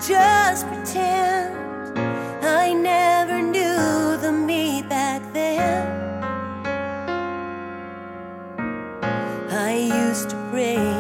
just pretend I never knew the me back then. I used to pray